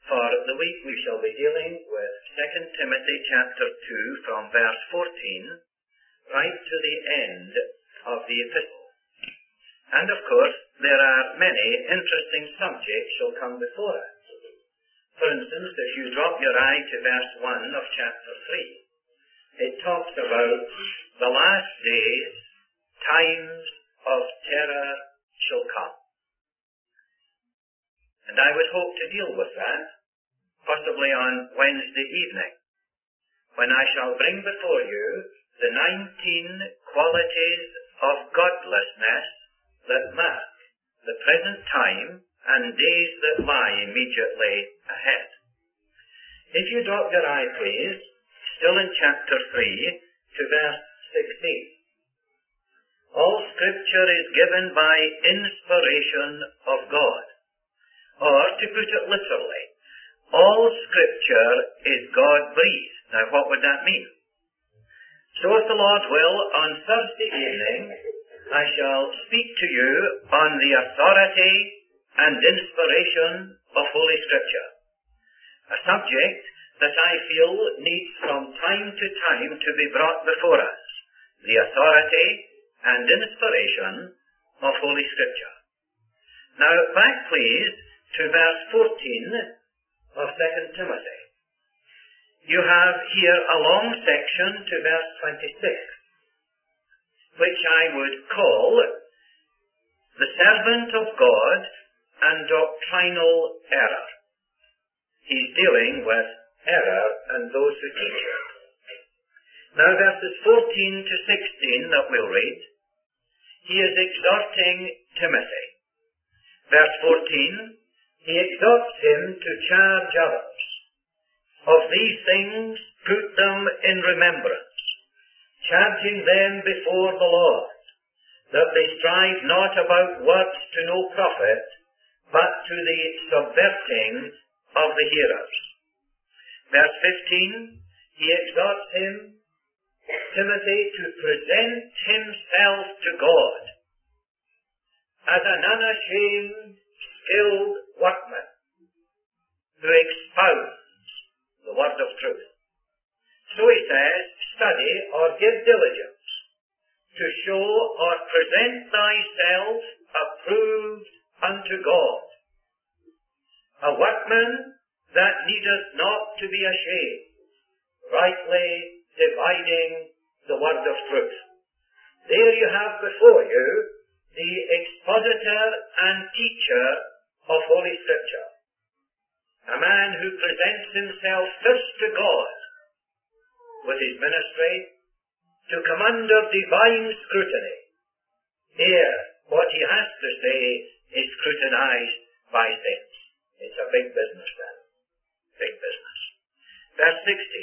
For the week we shall be dealing with 2 Timothy chapter 2 from verse 14 right to the end of the epistle. And of course, there are many interesting subjects shall come before us. For instance, if you drop your eye to verse 1 of chapter 3, it talks about the last days, times of terror shall come. And I would hope to deal with that, possibly on Wednesday evening, when I shall bring before you the 19 qualities of godlessness that mark the present time and days that lie immediately ahead. If you drop your eye, please, still in chapter 3, to verse 16. All Scripture is given by inspiration of God. Or, to put it literally, all Scripture is God-breathed. Now, what would that mean? So, if the Lord will, on Thursday evening, I shall speak to you on the authority and inspiration of Holy Scripture, a subject that I feel needs from time to time to be brought before us, the authority and inspiration of Holy Scripture. Now, back please to verse 14 of 2 Timothy. You have here a long section to verse 26, which I would call the servant of God and doctrinal error. He's dealing with error and those who teach it. Now, verses 14 to 16 that we'll read, he is exhorting Timothy. Verse 14, he exhorts him to charge others. Of these things put them in remembrance, charging them before the Lord, that they strive not about words to no profit, but to the subverting of the hearers. Verse 15, he exhorts him, Timothy, to present himself to God as an unashamed, skilled workman who expounds the word of truth. So he says, study or give diligence to show or present thyself approved unto God, a workman that needeth not to be ashamed, rightly dividing the word of truth. There you have before you the expositor and teacher of Holy Scripture, a man who presents himself first to God with his ministry to come under divine scrutiny, ere what he has to say is scrutinized by saints. It's a big business then. Big business. Verse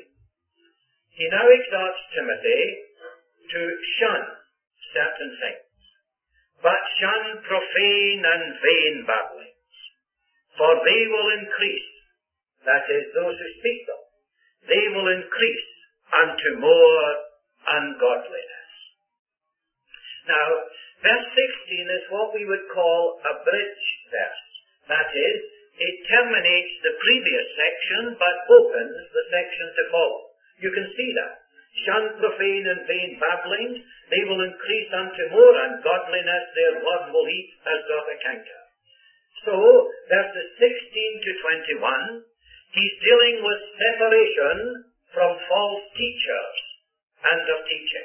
16. He now exhorts Timothy to shun certain things, but shun profane and vain babblings, for they will increase, that is, those who speak them, they will increase unto more ungodliness. Now, verse 16 is what we would call a bridge verse. That is, it terminates the previous section but opens the section to follow. You can see that. Shun profane and vain babblings, they will increase unto more ungodliness, their word will eat as doth a canker. So, verses 16 to 21, he's dealing with separation from false teachers and of teaching.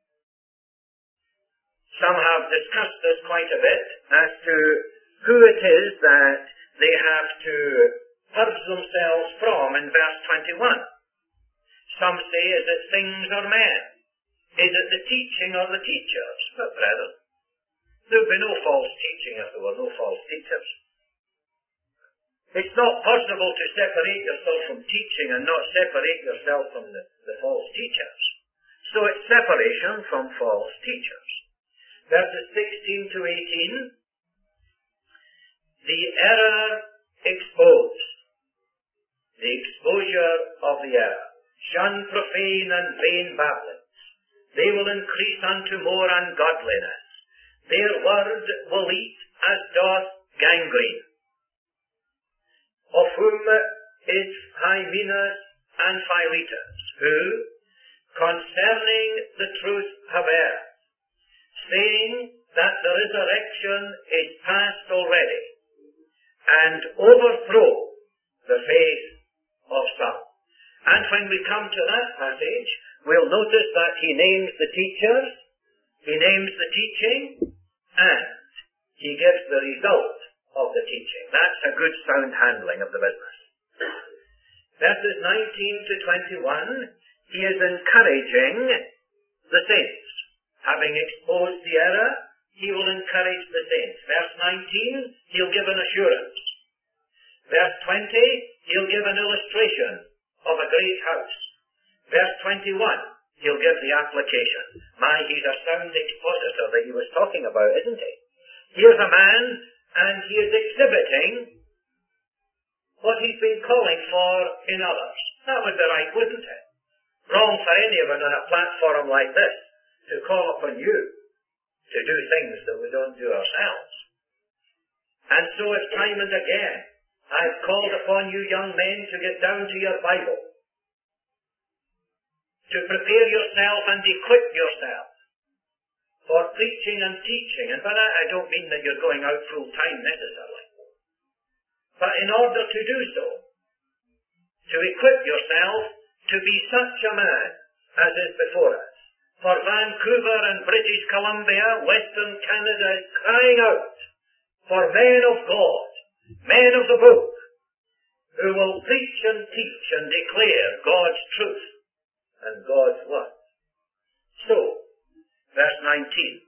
Some have discussed this quite a bit as to who it is that they have to purge themselves from in verse 21. Some say, is it things or men? Is it the teaching or the teachers? But brethren, there would be no false teaching if there were no false teachers. It's not possible to separate yourself from teaching and not separate yourself from the false teachers. So it's separation from false teachers. Verses 16 to 18, the error exposed, the exposure of the error. Shun profane and vain babblings. They will increase unto more ungodliness. Their word will eat as doth gangrene. Of whom is Hymenaeus and Philetus, who, concerning the truth, have erred, saying that the resurrection is past already, and overthrow the faith of some. And when we come to that passage, we'll notice that he names the teachers, he names the teaching, and he gives the result of the teaching. That's a good sound handling of the business. Verses 19 to 21, he is encouraging the saints. Having exposed the error, he will encourage the saints. Verse 19, he'll give an assurance. Verse 20, he'll give an illustration of a great house. Verse 21, he'll give the application. My, he's a sound expositor that he was talking about, isn't he? Here's a man, and he is exhibiting what he's been calling for in others. That would be right, wouldn't it? Wrong for anyone on a platform like this to call upon you to do things that we don't do ourselves. And so it's time and again, I've called upon you young men to get down to your Bible, to prepare yourself and equip yourself for preaching and teaching. And by that I don't mean that you're going out full time necessarily. But in order to do so, to equip yourself to be such a man as is before us. For Vancouver and British Columbia, Western Canada is crying out for men of God, men of the book, who will preach and teach and declare God's truth and God's word. So, verse 19.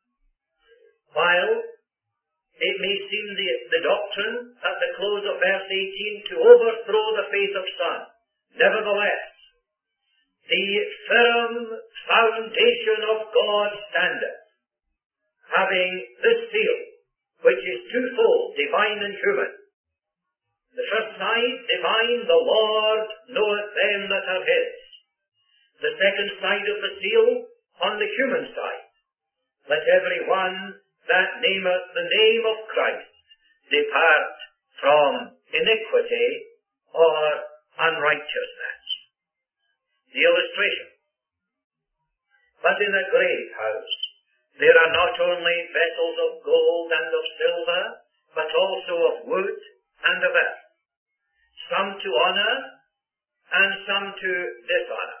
While it may seem the doctrine at the close of verse 18 to overthrow the faith of some, nevertheless, the firm foundation of God standeth, having this seal, which is twofold, divine and human. The first side, divine, the Lord knoweth them that are his. The second side of the seal, on the human side, let every one that nameth the name of Christ depart from iniquity or unrighteousness. The illustration. But in a great house there are not only vessels of gold and of silver, but also of wood and of earth, some to honor and some to dishonor.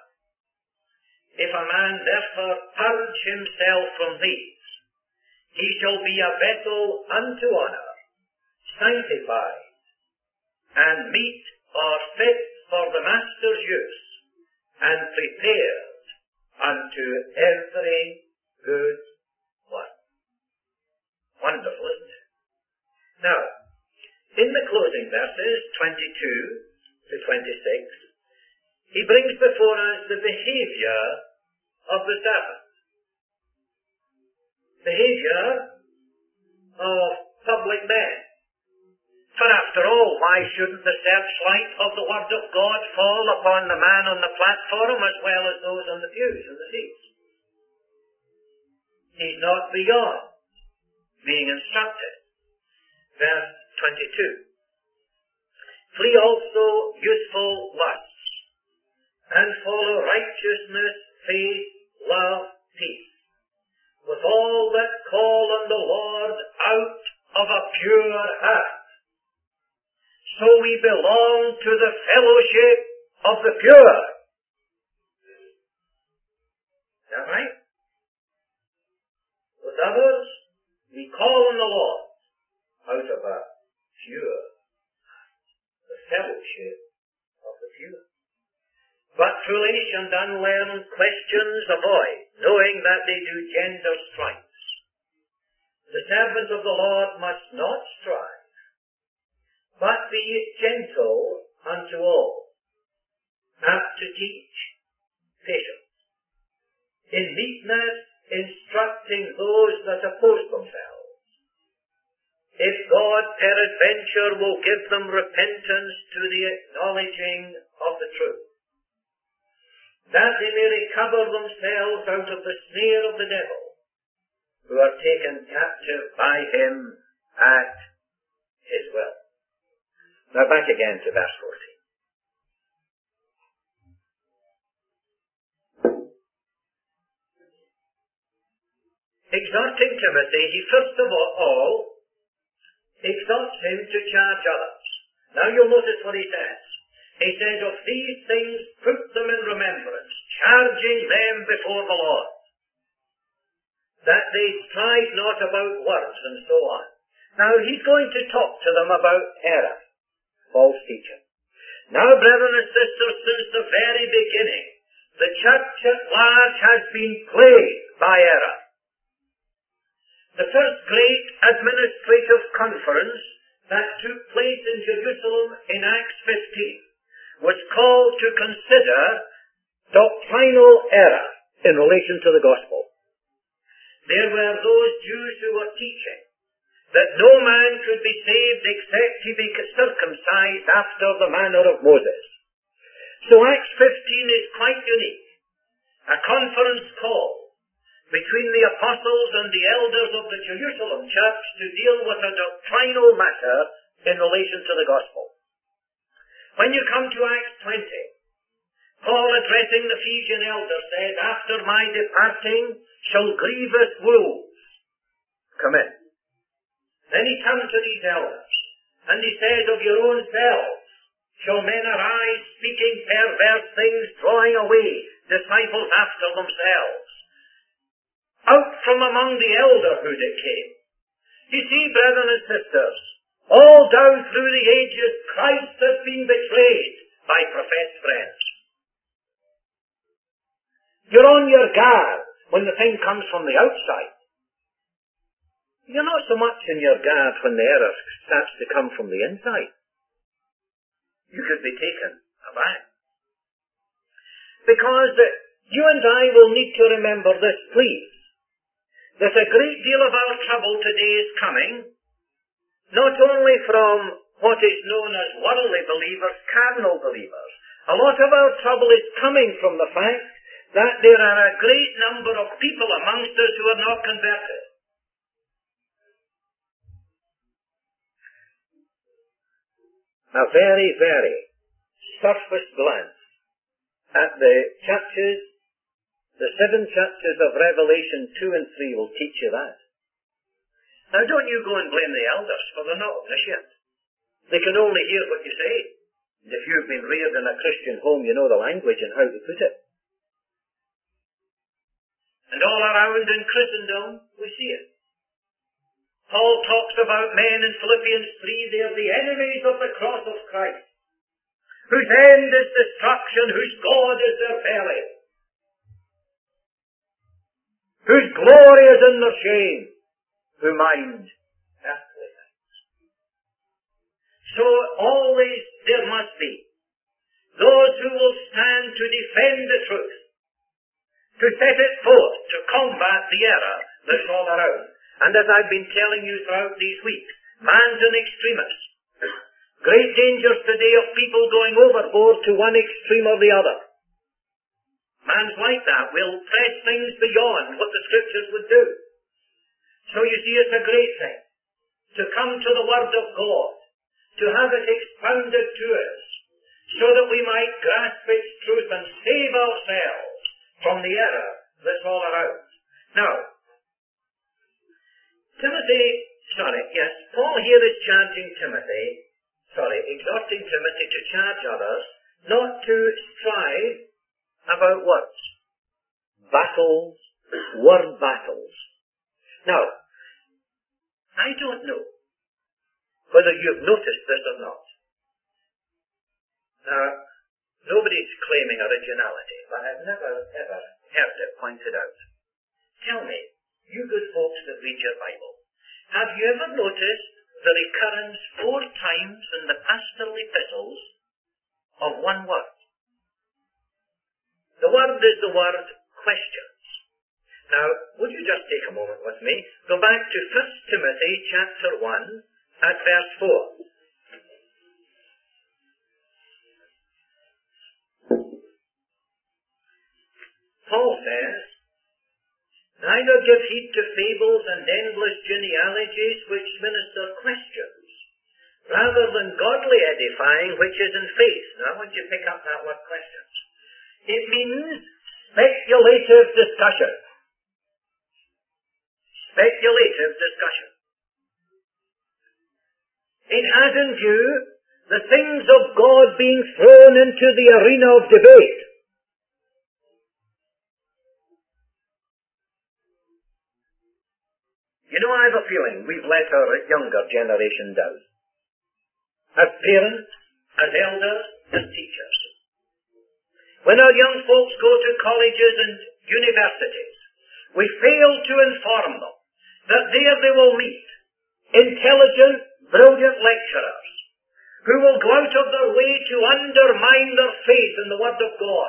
If a man therefore purge himself from these, he shall be a vessel unto honor, sanctified, and meet or fit for the master's use, and prepared unto every good work. Wonderful, isn't it? Now, in the closing verses, 22 to 26, he brings before us the behavior of the servant. Behavior of public men. For after all, why shouldn't the searchlight of the Word of God fall upon the man on the platform as well as those on the pews and the seats? He's not beyond being instructed. Verse 22. Flee also youthful lusts, and follow righteousness, faith, love, peace, with all that call on the Lord out of a pure heart. So we belong to the fellowship of the pure. Is that right? With others, we call on the Lord out of a pure heart. The fellowship of the pure. But foolish and unlearned questions avoid, knowing that they do gender strifes. The servant of the Lord must not strive, but be gentle unto all, apt to teach, patient, in meekness instructing those that oppose themselves, if God peradventure will give them repentance to the acknowledging of the truth, that they may recover themselves out of the snare of the devil, who are taken captive by him at his will. Now back again to verse exhorting Timothy, he first of all exhorts him to charge others. Now you'll notice what he says. He says, of these things put them in remembrance, charging them before the Lord, that they strive not about words and so on. Now he's going to talk to them about error, false teaching. Now, brethren and sisters, since the very beginning, the church at large has been plagued by error. The first great administrative conference that took place in Jerusalem in Acts 15 was called to consider doctrinal error in relation to the gospel. There were those Jews who were teaching that no man could be saved except he be circumcised after the manner of Moses. So Acts 15 is quite unique. A conference call between the apostles and the elders of the Jerusalem church to deal with a doctrinal matter in relation to the gospel. When you come to Acts 20, Paul, addressing the Ephesian elders, said, after my departing shall grievous wolves come in. Then he turned to these elders, and he said, of your own selves shall men arise, speaking perverse things, drawing away disciples after themselves. Out from among the elderhood it came. You see, brethren and sisters, all down through the ages, Christ has been betrayed by professed friends. You're on your guard when the thing comes from the outside. You're not so much in your guard when the error starts to come from the inside. You could be taken aback. Because you and I will need to remember this, please. That a great deal of our trouble today is coming not only from what is known as worldly believers, carnal believers. A lot of our trouble is coming from the fact that there are a great number of people amongst us who are not converted. A very, very surface glance at the chapters, the 7 chapters of Revelation 2 and 3 will teach you that. Now don't you go and blame the elders, for they're not omniscient. They can only hear what you say. And if you've been reared in a Christian home, you know the language and how to put it. And all around in Christendom, we see it. Paul talks about men in Philippians 3, they are the enemies of the cross of Christ, whose end is destruction, whose God is their belly, whose glory is in their shame, who mind earthly things. So always there must be those who will stand to defend the truth, to set it forth, to combat the error that's all around. And as I've been telling you throughout these weeks, man's an extremist. Great dangers today of people going overboard to one extreme or the other. Man's like that, will press things beyond what the Scriptures would do. So you see, it's a great thing to come to the Word of God, to have it expounded to us, so that we might grasp its truth and save ourselves from the error that's all around. Now, Paul here is exhorting Timothy to charge others not to strive about words. Battles, word battles. Now, I don't know whether you've noticed this or not. Now, nobody's claiming originality, but I've never ever heard it pointed out. Tell me, you good folks that read your Bible, have you ever noticed the recurrence 4 times in the pastoral epistles of one word? The word is the word questions. Now, would you just take a moment with me? Go back to 1 Timothy chapter 1 at verse 4. Paul says, neither give heed to fables and endless genealogies which minister questions, rather than godly edifying which is in faith. Now, I want you to pick up that word questions. It means speculative discussion. speculative discussion. It has in view the things of God being thrown into the arena of debate. You know, I have a feeling we've let our younger generation down. As parents, as elders, as teachers. When our young folks go to colleges and universities, we fail to inform them that there they will meet intelligent, brilliant lecturers who will go out of their way to undermine their faith in the Word of God,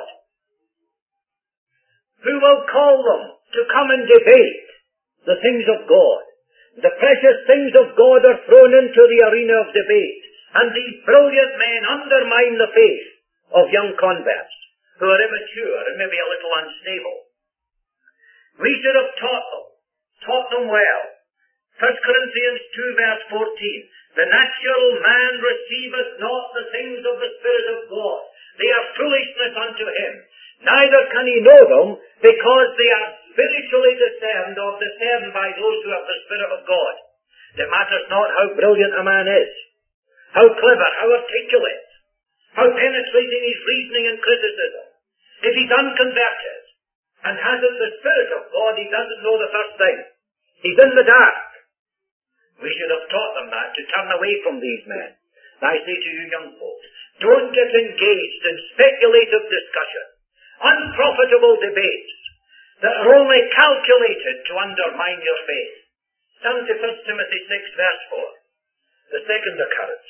who will call them to come and debate the things of God. The precious things of God are thrown into the arena of debate, and these brilliant men undermine the faith of young converts who are immature and maybe a little unstable. We should have taught them well. 1 Corinthians 2 verse 14, the natural man receiveth not the things of the Spirit of God. They are foolishness unto him. Neither can he know them, because they are spiritually discerned or discerned by those who have the Spirit of God. It matters not how brilliant a man is, how clever, how articulate, how penetrating his reasoning and criticism. If he's unconverted and hasn't the Spirit of God, he doesn't know the first thing. He's in the dark. We should have taught them that, to turn away from these men. And I say to you young folks, don't get engaged in speculative discussion, unprofitable debates that are only calculated to undermine your faith. Turn to 1 Timothy 6 verse 4, the second occurrence.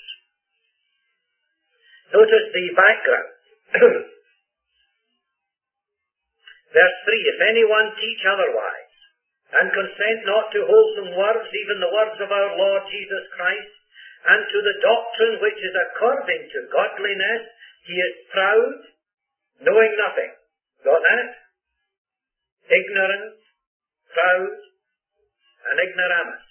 Notice the background. Verse 3, if anyone teach otherwise, and consent not to wholesome words, even the words of our Lord Jesus Christ, and to the doctrine which is according to godliness, he is proud, knowing nothing. Got that? Ignorant, proud, and ignoramus.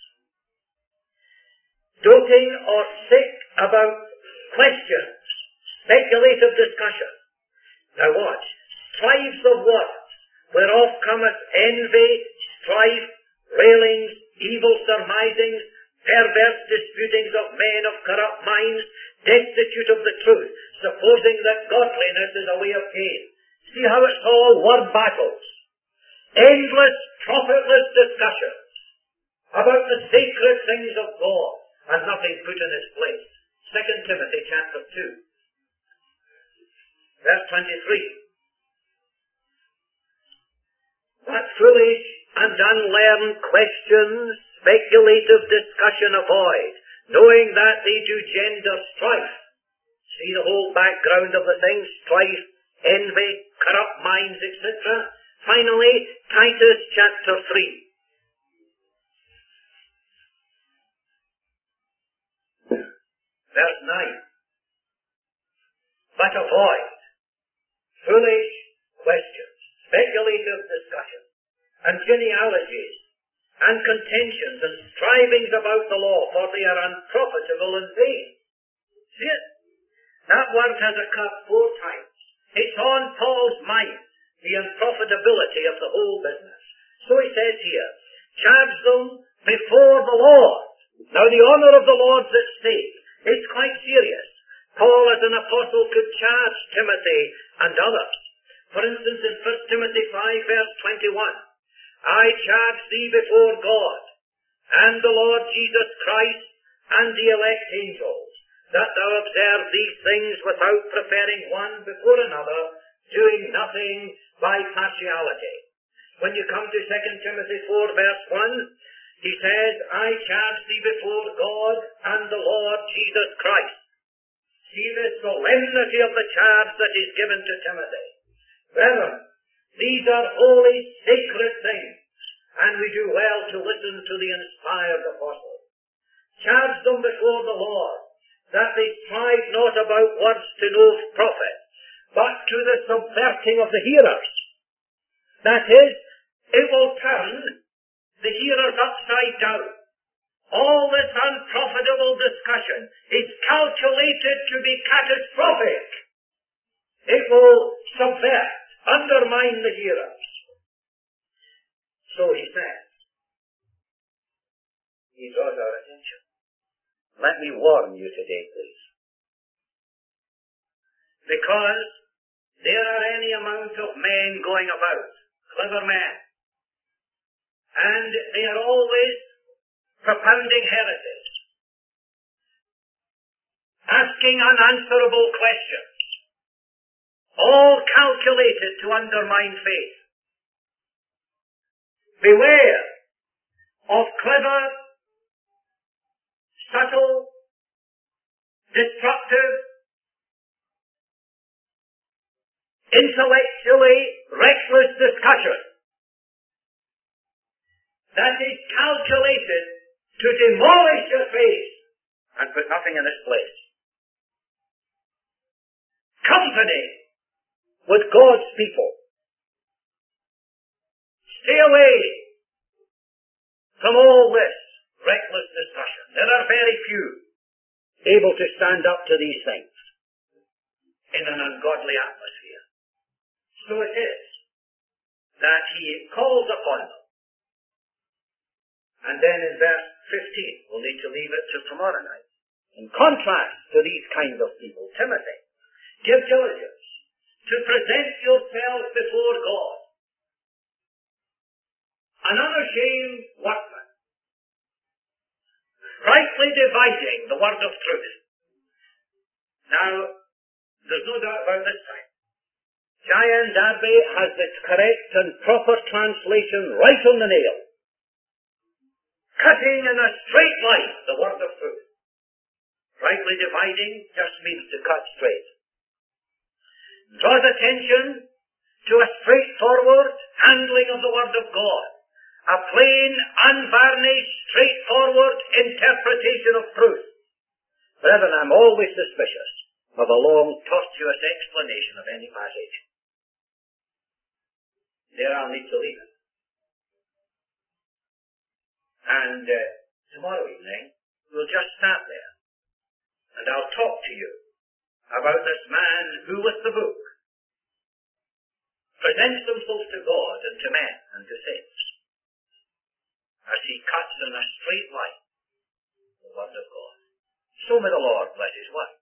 Doting or sick about questions, speculative discussion. Now watch. Strifes of words, whereof cometh envy, strife, railings, evil surmisings, perverse disputings of men of corrupt minds, destitute of the truth, supposing that godliness is a way of gain. See how it's all word battles. Endless, profitless discussions about the sacred things of God, and nothing put in its place. 2 Timothy chapter 2, verse 23. But foolish and unlearned questions, speculative discussion avoid, knowing that they do gender strife. See the whole background of the thing: strife, envy, corrupt minds, etc. Finally, Titus chapter 3, verse 9. But avoid foolish questions, speculative discussion, and genealogies, and contentions, and strivings about the law, for they are unprofitable and vain. See it? That word has occurred 4 times. It's on Paul's mind, the unprofitability of the whole business. So he says here, charge them before the Lord. Now the honour of the Lord's at stake. It's quite serious. Paul as an apostle could charge Timothy and others. For instance, in 1 Timothy 5 verse 21, I charge thee before God and the Lord Jesus Christ and the elect angels, that thou observe these things without preferring one before another, doing nothing by partiality. When you come to 2 Timothy 4 verse 1, he says, I charge thee before God and the Lord Jesus Christ. See the solemnity of the charge that is given to Timothy. Brethren, these are holy, sacred things, and we do well to listen to the inspired apostle. Charge them before the Lord, that they strive not about words to no profit, but to the subverting of the hearers. That is, it will turn the hearers upside down. All this unprofitable discussion is calculated to be catastrophic. It will subvert, undermine the hearers. So he says, he draws our attention. Let me warn you today, please. Because there are any amount of men going about, clever men, and they are always propounding heresies, asking unanswerable questions, all calculated to undermine faith. Beware of clever, subtle, destructive, intellectually reckless discussion that is calculated to demolish your faith and put nothing in its place. Company with God's people. Stay away from all this reckless discussion. There are very few able to stand up to these things in an ungodly atmosphere. So it is that he calls upon them. And then in verse 15, we'll need to leave it till tomorrow night. In contrast to these kinds of people, Timothy, give diligence to present yourself before God, an unashamed workman, rightly dividing the word of truth. Now, there's no doubt about this time. Cheyenne Darby has the correct and proper translation right on the nail. Cutting in a straight line the word of truth. Rightly dividing just means to cut straight. Draws attention to a straightforward handling of the word of God. A plain, unvarnished, straightforward interpretation of truth. Brethren, I'm always suspicious of a long, tortuous explanation of any passage. There I'll need to leave it. And tomorrow evening, we'll just start there. And I'll talk to you about this man who, with the book, presents themselves to God and to men and to saints, as he cuts in a straight line the word of God. So may the Lord bless his word.